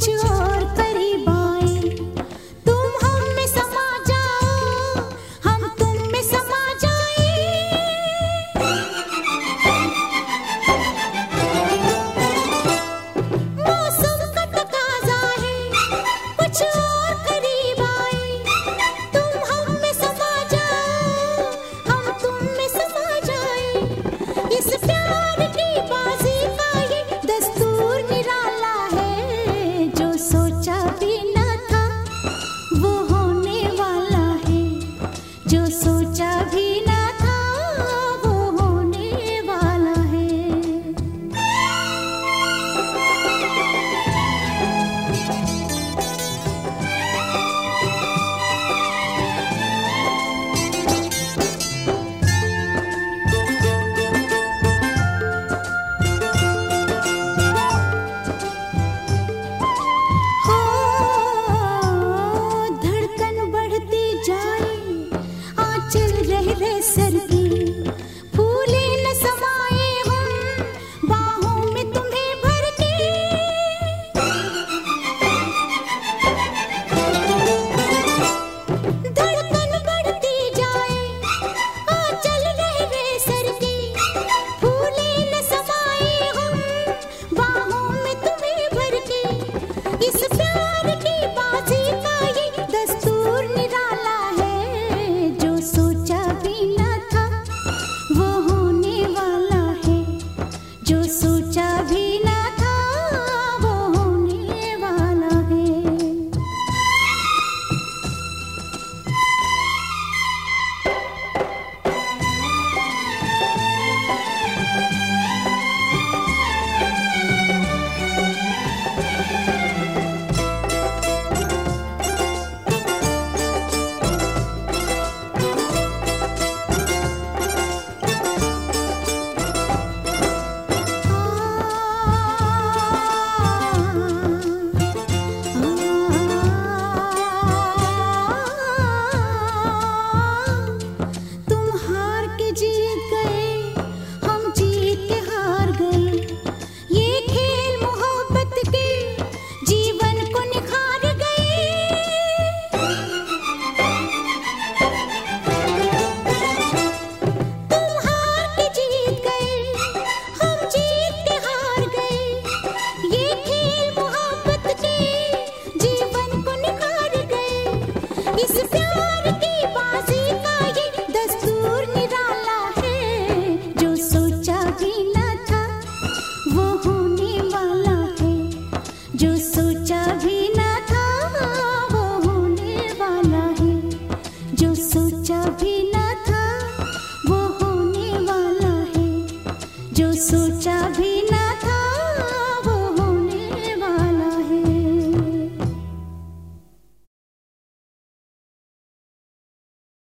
कुछ और करीब आए। तुम हम में समा जाओ, हम तुम में समा जाए। मौसम का तकाजा है कुछ और करीब आए। तुम हम में समा जाओ, हम तुम में समा जाए। इस प्यार की बाजी का ये दस्तूर निराला है। जो सोचा भी न था वो होने वाला है। जो सोचा भी न था वो होने वाला है। हो धड़कन बढ़ती जाए, आंचल रह रह सर की। फूले न समाए हम बाहों में तुम्हें भर के। धड़कन बढ़ती जाए, आंचल रह रह सर की। फूले न समाए हम बाहों में तुम्हें भर के। इस प्यार की बाजी का ये दस्तूर निराला है। जो सोचा भी न था वो होने वाला है। जो सोचा भी न था वो होने वाला है। तुम हार के जीत गए, हम जीत के हार गए। ये खेल मोहब्बत के जीवन को निखार गए। तुम हार के जीत गए, हम जीत के हार गए। ये खेल मोहब्बत के जीवन को निखार गए। इस प्यार की बाजी का ये दस्तूर निराला है। जो सोचा भी न था वो होने वाला है। जो सोचा भी न था वो होने वाला है। जो सोचा भी न था वो होने वाला है। जो सोचा भी न